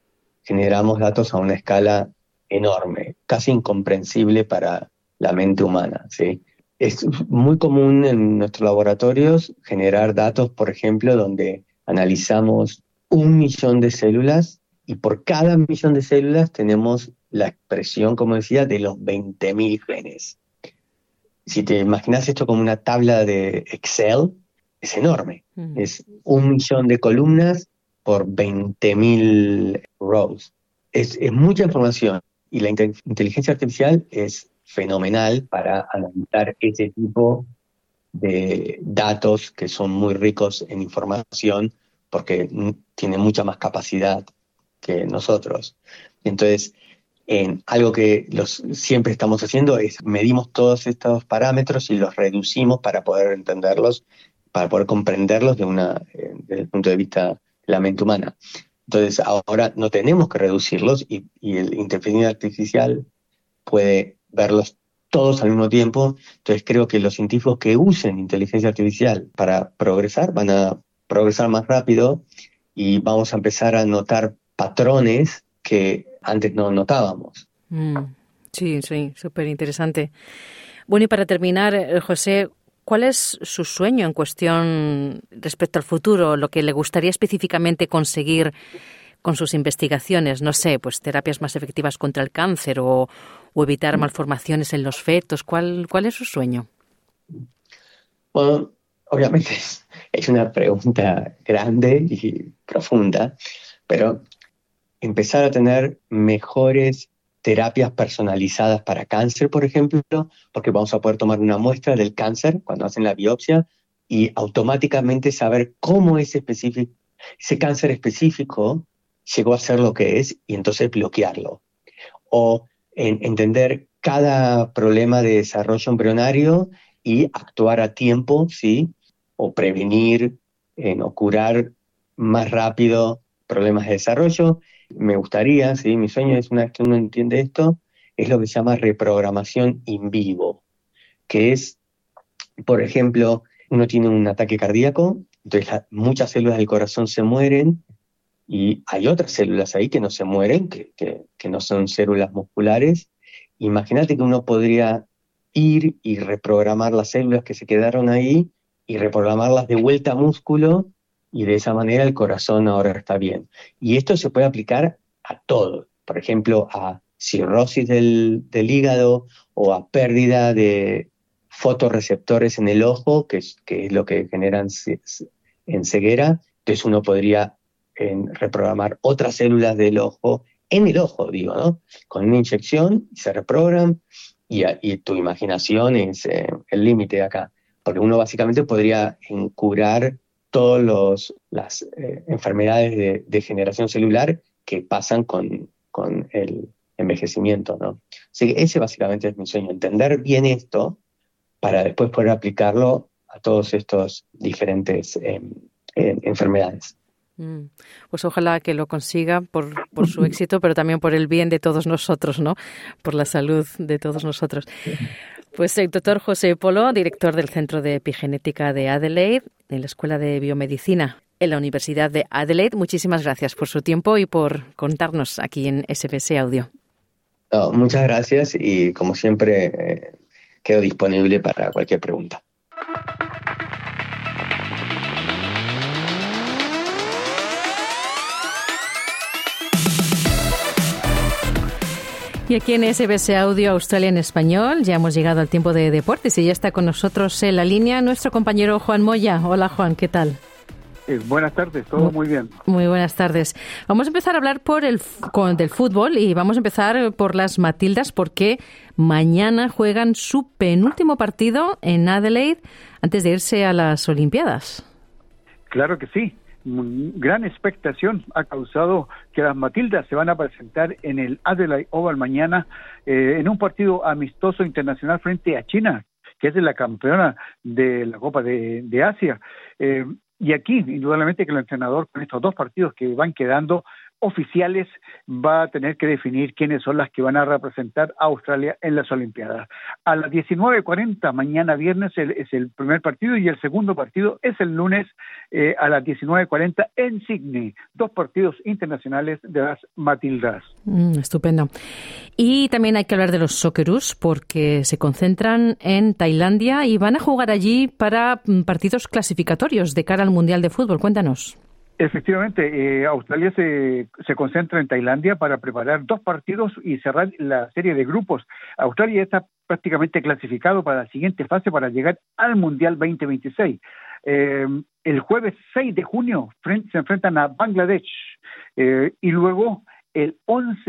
a una escala enorme, casi incomprensible para la mente humana, ¿sí? Es muy común en nuestros laboratorios generar datos, por ejemplo, donde analizamos 1 millón de células, y por cada 1 millón de células tenemos la expresión, como decía, de los 20.000 genes. Si te imaginas esto como una tabla de Excel, es enorme. Es 1 millón de columnas por 20.000 rows. Es mucha información, y la inteligencia artificial es fenomenal para analizar ese tipo de datos que son muy ricos en información, porque tiene mucha más capacidad que nosotros. Entonces, algo que siempre estamos haciendo es medimos todos estos parámetros y los reducimos para poder entenderlos, para poder comprenderlos desde el punto de vista de la mente humana. Entonces, ahora no tenemos que reducirlos, y la inteligencia artificial puede verlos todos al mismo tiempo. Entonces creo que los científicos que usen inteligencia artificial para progresar van a progresar más rápido y vamos a empezar a notar patrones que antes no notábamos. Sí, súper interesante. Bueno, y para terminar, José, ¿cuál es su sueño en cuestión respecto al futuro, lo que le gustaría específicamente conseguir con sus investigaciones? No sé, pues terapias más efectivas contra el cáncer o evitar malformaciones en los fetos. ¿Cuál es su sueño? Bueno, obviamente es una pregunta grande y profunda, pero empezar a tener mejores terapias personalizadas para cáncer, por ejemplo, porque vamos a poder tomar una muestra del cáncer cuando hacen la biopsia y automáticamente saber cómo ese cáncer específico llegó a ser lo que es y entonces bloquearlo. O entender cada problema de desarrollo embrionario y actuar a tiempo, ¿sí? O prevenir o curar más rápido problemas de desarrollo. Me gustaría, ¿sí? Mi sueño es, una vez que uno entiende esto, es lo que se llama reprogramación in vivo, que es, por ejemplo, uno tiene un ataque cardíaco, entonces muchas células del corazón se mueren y hay otras células ahí que no se mueren, que no son células musculares. Imagínate que uno podría ir y reprogramar las células que se quedaron ahí y reprogramarlas de vuelta a músculo, y de esa manera el corazón ahora está bien. Y esto se puede aplicar a todo, por ejemplo, a cirrosis del hígado o a pérdida de fotorreceptores en el ojo, que es lo que generan en ceguera. Entonces uno podría reprogramar otras células del ojo, en el ojo, digo, ¿no? Con una inyección se reprograman y tu imaginación es el límite acá. Porque uno básicamente podría curar todas las enfermedades de degeneración celular que pasan con el envejecimiento, ¿no? Así que ese básicamente es mi sueño, entender bien esto para después poder aplicarlo a todos estos diferentes enfermedades. Pues ojalá que lo consiga por su éxito, pero también por el bien de todos nosotros, ¿no? Por la salud de todos nosotros. Pues el doctor José Polo, director del Centro de Epigenética de Adelaide, en la Escuela de Biomedicina en la Universidad de Adelaide, muchísimas gracias por su tiempo y por contarnos aquí en SBS Audio. Muchas gracias y, como siempre, quedo disponible para cualquier pregunta. Y aquí en SBS Audio Australia en Español ya hemos llegado al tiempo de deportes y ya está con nosotros en la línea nuestro compañero Juan Moya. Hola Juan, ¿qué tal? Buenas tardes, todo muy bien. Muy buenas tardes. Vamos a empezar a hablar del fútbol y vamos a empezar por las Matildas porque mañana juegan su penúltimo partido en Adelaide antes de irse a las Olimpiadas. Claro que sí. Gran expectación ha causado que las Matildas se van a presentar en el Adelaide Oval mañana en un partido amistoso internacional frente a China, que es la campeona de la Copa de Asia. Y aquí, indudablemente, que el entrenador con estos dos partidos que van quedando oficiales va a tener que definir quiénes son las que van a representar a Australia en las Olimpiadas. A las 19:40 mañana viernes es el primer partido y el segundo partido es el lunes a las 19:40 en Sydney. Dos partidos internacionales de las Matildas. Estupendo. Y también hay que hablar de los Socceroos porque se concentran en Tailandia y van a jugar allí para partidos clasificatorios de cara al Mundial de Fútbol. Cuéntanos. Efectivamente, Australia se concentra en Tailandia para preparar dos partidos y cerrar la serie de grupos. Australia está prácticamente clasificado para la siguiente fase para llegar al Mundial 2026. El jueves 6 de junio se enfrentan a Bangladesh y luego el 11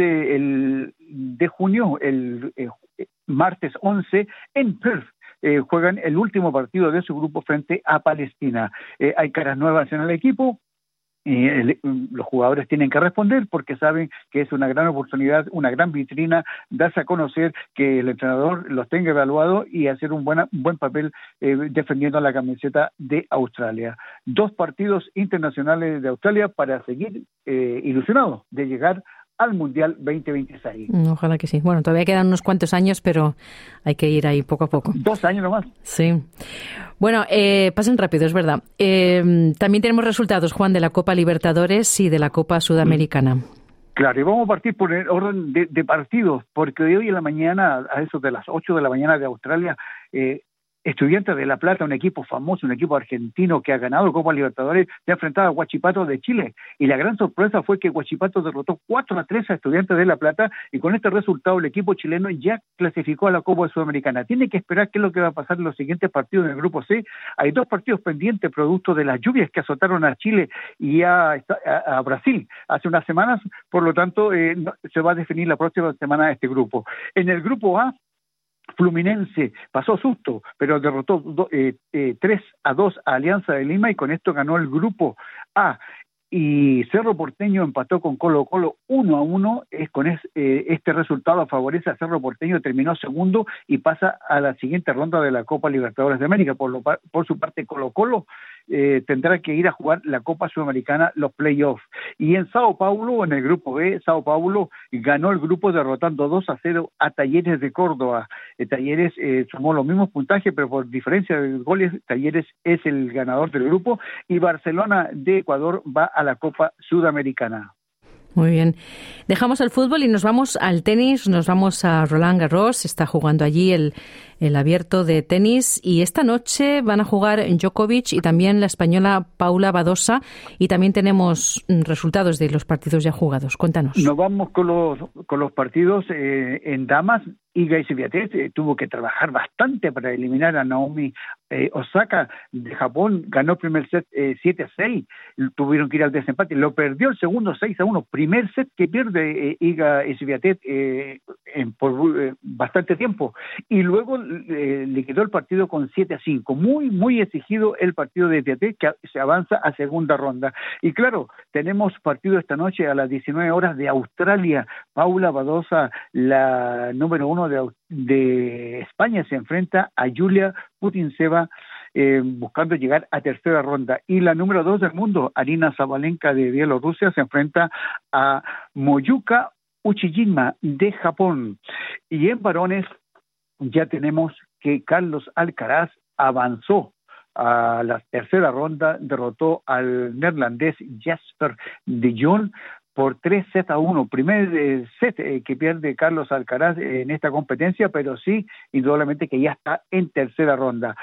de junio, el martes 11, en Perth. Juegan el último partido de su grupo frente a Palestina. Hay caras nuevas en el equipo. Los jugadores tienen que responder porque saben que es una gran oportunidad, una gran vitrina, darse a conocer, que el entrenador los tenga evaluado y hacer un buen papel defendiendo la camiseta de Australia. Dos partidos internacionales de Australia para seguir ilusionados de llegar al Mundial 2026. Ojalá que sí. Bueno, todavía quedan unos cuantos años, pero hay que ir ahí poco a poco. 2 años nomás. Sí. Bueno, pasan rápido, es verdad. También tenemos resultados, Juan, de la Copa Libertadores y de la Copa Sudamericana. Claro, y vamos a partir por el orden de partidos, porque hoy en la mañana, a eso de las 8 de la mañana de Australia, Estudiantes de La Plata, un equipo famoso, un equipo argentino que ha ganado Copa Libertadores, se ha enfrentado a Huachipato de Chile. Y la gran sorpresa fue que Huachipato derrotó 4-3 a Estudiantes de La Plata, y con este resultado el equipo chileno ya clasificó a la Copa Sudamericana. Tiene que esperar qué es lo que va a pasar en los siguientes partidos del Grupo C. Hay 2 partidos pendientes producto de las lluvias que azotaron a Chile y a Brasil hace unas semanas, por lo tanto se va a definir la próxima semana este grupo. En el Grupo A, Fluminense pasó susto, pero derrotó 3-2 a Alianza de Lima y con esto ganó el Grupo A. Y Cerro Porteño empató con Colo-Colo 1-1. Con este resultado favorece a Cerro Porteño, terminó segundo y pasa a la siguiente ronda de la Copa Libertadores de América. Por su parte, Colo-Colo tendrá que ir a jugar la Copa Sudamericana, los playoffs. Y en Sao Paulo, en el Grupo B, Sao Paulo ganó el grupo derrotando 2-0 a Talleres de Córdoba. Talleres sumó los mismos puntajes, pero por diferencia de goles, Talleres es el ganador del grupo, y Barcelona de Ecuador va a la Copa Sudamericana. Muy bien. Dejamos el fútbol y nos vamos al tenis, nos vamos a Roland Garros. Está jugando allí el abierto de tenis, y esta noche van a jugar Djokovic y también la española Paula Badosa, y también tenemos resultados de los partidos ya jugados. Cuéntanos. Nos vamos con los partidos en damas. Iga Swiatek tuvo que trabajar bastante para eliminar a Naomi Osaka de Japón. Ganó el primer set 7-6, tuvieron que ir al desempate, lo perdió el segundo 6-1, primer set que pierde Iga Swiatek por bastante tiempo, y luego le quedó el partido con 7-5, muy exigido el partido de Swiatek, que se avanza a segunda ronda. Y claro, tenemos partido esta noche a las 19 horas de Australia. Paula Badosa, la número 1 de España, se enfrenta a Yulia Putintseva, buscando llegar a tercera ronda. Y la número 2 del mundo, Arina Sabalenka de Bielorrusia, se enfrenta a Moyuka Uchijima de Japón. Y en varones ya tenemos que Carlos Alcaraz avanzó a la tercera ronda, derrotó al neerlandés Jasper de Jong por 3-1. Primer set que pierde Carlos Alcaraz en esta competencia, pero sí, indudablemente que ya está en tercera ronda.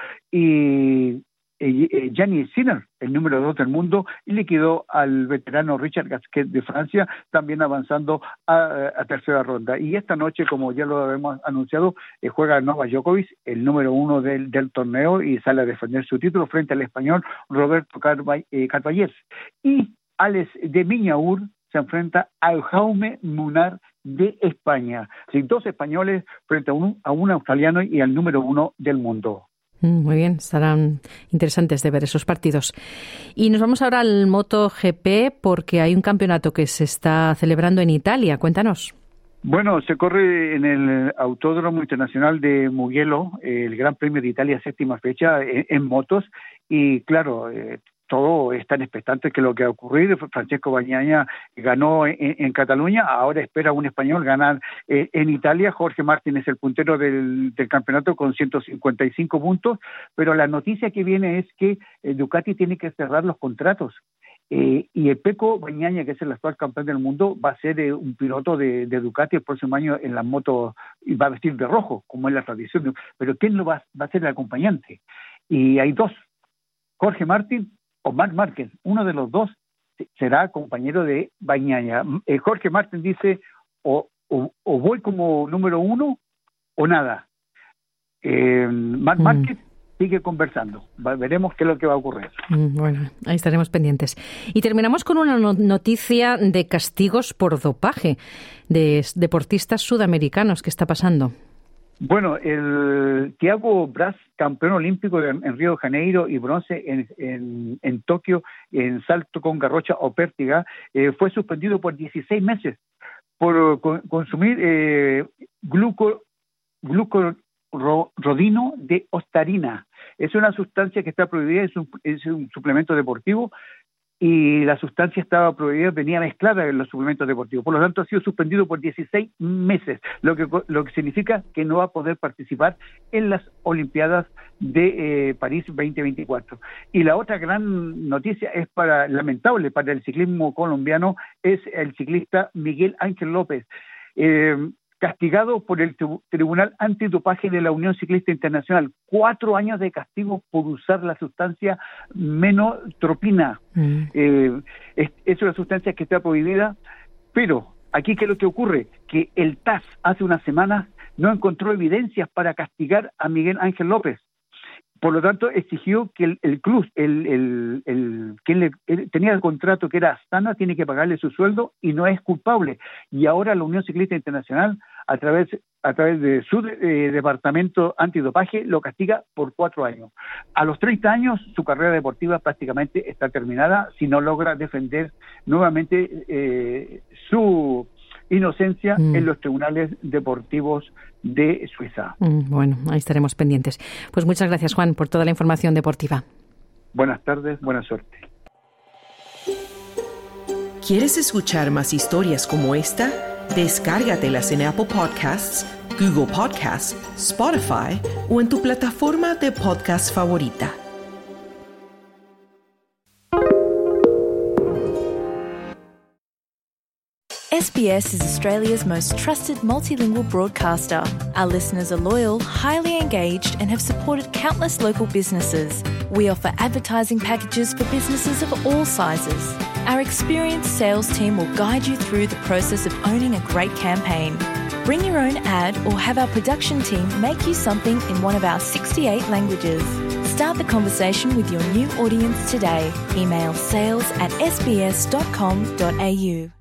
Y Gianni Sinner, el número 2 del mundo, liquidó al veterano Richard Gasquet de Francia, también avanzando a tercera ronda. Y esta noche, como ya lo habíamos anunciado, juega Novak Djokovic, el número 1 del torneo, y sale a defender su título frente al español Roberto Carballés. Y Alex de Miñaur se enfrenta a Jaume Munar de España. Así, 2 españoles frente a un australiano y al número 1 del mundo. Muy bien, estarán interesantes de ver esos partidos. Y nos vamos ahora al MotoGP, porque hay un campeonato que se está celebrando en Italia. Cuéntanos. Bueno, se corre en el Autódromo Internacional de Mugello, el Gran Premio de Italia, 7ª fecha en motos, y claro, todo es tan expectante que lo que ha ocurrido. Francesco Bagnaia ganó en Cataluña, ahora espera un español ganar en Italia. Jorge Martín es el puntero del campeonato con 155 puntos, pero la noticia que viene es que Ducati tiene que cerrar los contratos. Y el Pecco Bagnaia, que es el actual campeón del mundo, va a ser un piloto de Ducati el próximo año en las motos, y va a vestir de rojo, como es la tradición. Pero ¿quién lo va a ser el acompañante? Y hay 2, Jorge Martín o Marc Márquez. Uno de los 2 será compañero de Bagnaia. Jorge Martín dice, o voy como número 1 o nada. Marc Márquez sigue conversando. Veremos qué es lo que va a ocurrir. Bueno, ahí estaremos pendientes. Y terminamos con una noticia de castigos por dopaje de deportistas sudamericanos. ¿Qué está pasando? Bueno, el Thiago Braz, campeón olímpico en Río de Janeiro y bronce en Tokio en salto con garrocha o pértiga, fue suspendido por 16 meses por consumir glucurodino de ostarina. Es una sustancia que está prohibida, es un suplemento deportivo y la sustancia estaba prohibida, venía mezclada en los suplementos deportivos. Por lo tanto, ha sido suspendido por 16 meses, lo que significa que no va a poder participar en las Olimpiadas de París 2024. Y la otra gran noticia es lamentable para el ciclismo colombiano, es el ciclista Miguel Ángel López, castigado por el Tribunal Antidopaje de la Unión Ciclista Internacional, 4 años de castigo por usar la sustancia menotropina. Es una sustancia que está prohibida, pero aquí ¿qué es lo que ocurre? Que el TAS hace unas semanas no encontró evidencias para castigar a Miguel Ángel López. Por lo tanto, exigió que el club, quien tenía el contrato, que era Astana, tiene que pagarle su sueldo y no es culpable. Y ahora la Unión Ciclista Internacional, a través de su departamento antidopaje, lo castiga por 4 años. A los 30 años, su carrera deportiva prácticamente está terminada si no logra defender nuevamente su inocencia en los tribunales deportivos de Suiza. Bueno, ahí estaremos pendientes. Pues muchas gracias, Juan, por toda la información deportiva. Buenas tardes, buena suerte. ¿Quieres escuchar más historias como esta? Descárgatelas en Apple Podcasts, Google Podcasts, Spotify o en tu plataforma de podcast favorita. SBS is Australia's most trusted multilingual broadcaster. Our listeners are loyal, highly engaged, and have supported countless local businesses. We offer advertising packages for businesses of all sizes. Our experienced sales team will guide you through the process of owning a great campaign. Bring your own ad or have our production team make you something in one of our 68 languages. Start the conversation with your new audience today. Email sales@sbs.com.au.